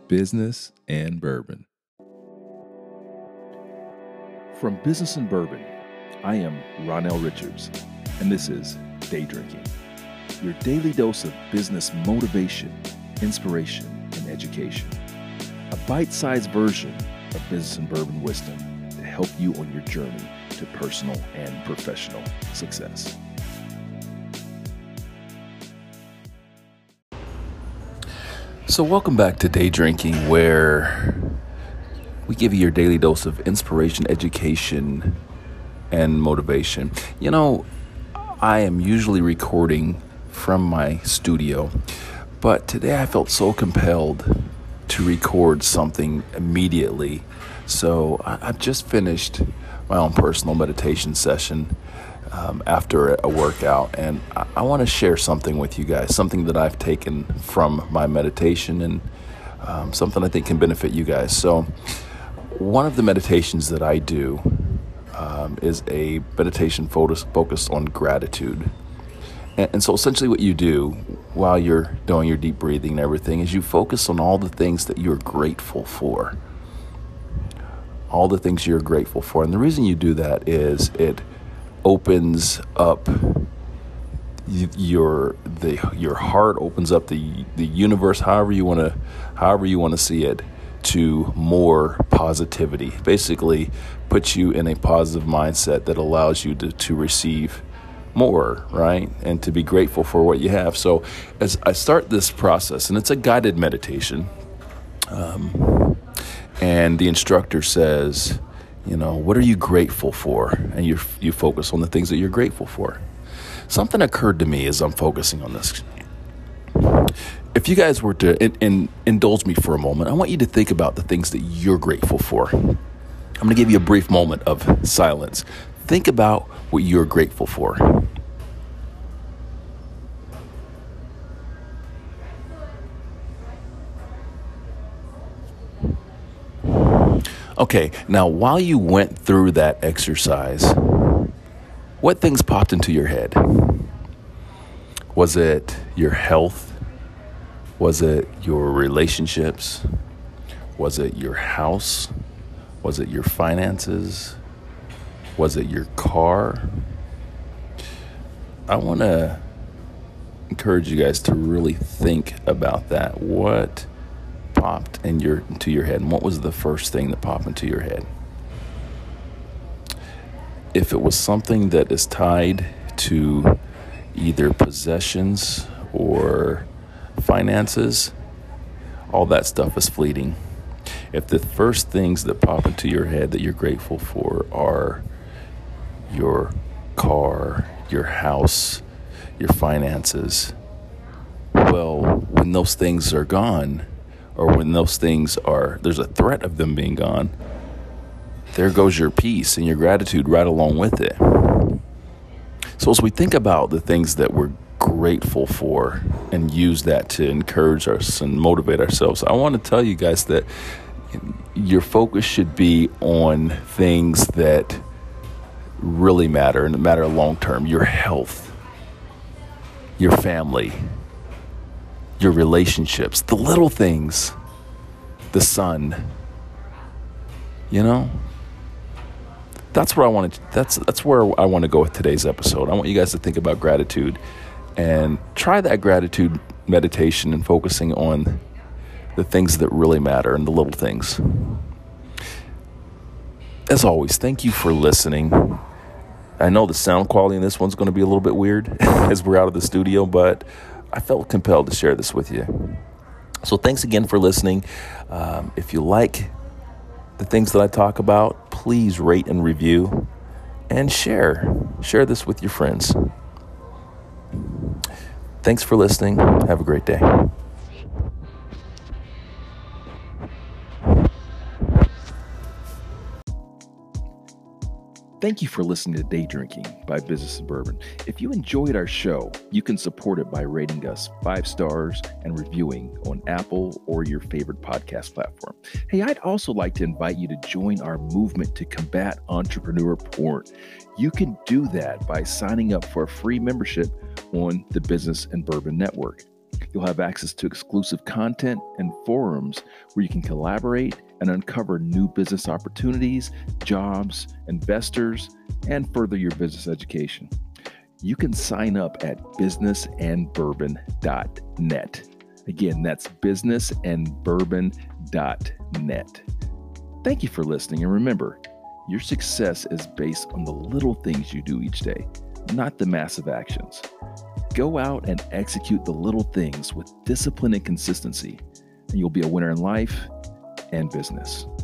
Business and Bourbon. From Business and Bourbon, I am Ronell Richards, and this is Day Drinking, your daily dose of business motivation, inspiration, and education. A bite-sized version of Business and Bourbon wisdom to help you on your journey to personal and professional success. So welcome back to Day Drinking, where we give you your daily dose of inspiration, education, and motivation. You know, I am usually recording from my studio, but today I felt so compelled to record something immediately. So I've just finished my own personal meditation session after a workout, and I want to share something with you guys, something that I've taken from my meditation and something I think can benefit you guys. So one of the meditations that I do is a meditation focused on gratitude. And so essentially what you do while you're doing your deep breathing and everything is you focus on all the things that you're grateful for. All the things you're grateful for. And the reason you do that is it opens up your heart, opens up the universe, however you want to see it, to more positivity. Basically puts you in a positive mindset that allows you to receive more, right? And to be grateful for what you have. So as I start this process, and it's a guided meditation, and the instructor says, you know, what are you grateful for? And you focus on the things that you're grateful for. Something occurred to me as I'm focusing on this. If you guys were to indulge me for a moment, I want you to think about the things that you're grateful for. I'm going to give you a brief moment of silence. Think about what you're grateful for. Okay, now while you went through that exercise, what things popped into your head? Was it your health? Was it your relationships? Was it your house? Was it your finances? Was it your car? I want to encourage you guys to really think about that. What popped into your head, and what was the first thing that popped into your head? If it was something that is tied to either possessions or finances, all that stuff is fleeting. If the first things that pop into your head that you're grateful for are your car, your house, your finances, well, when those things are gone, or when those things there's a threat of them being gone, there goes your peace and your gratitude right along with it. So as we think about the things that we're grateful for and use that to encourage us and motivate ourselves, I want to tell you guys that your focus should be on things that really matter and matter long term. Your health, your family, your relationships, the little things, the sun. You know, that's where I want to go with today's episode. I want you guys to think about gratitude and try that gratitude meditation and focusing on the things that really matter and the little things. As always, thank you for listening. I know the sound quality in this one's going to be a little bit weird as we're out of the studio, but I felt compelled to share this with you. So thanks again for listening. If you like the things that I talk about, please rate and review and share this with your friends. Thanks for listening. Have a great day. Thank you for listening to Day Drinking by Business and Bourbon. If you enjoyed our show, you can support it by rating us 5 stars and reviewing on Apple or your favorite podcast platform. Hey, I'd also like to invite you to join our movement to combat entrepreneur porn. You can do that by signing up for a free membership on the Business and Bourbon Network. You'll have access to exclusive content and forums where you can collaborate and uncover new business opportunities, jobs, investors, and further your business education. You can sign up at businessandbourbon.net. Again, that's businessandbourbon.net. Thank you for listening, and remember, your success is based on the little things you do each day, not the massive actions. Go out and execute the little things with discipline and consistency, and you'll be a winner in life and business.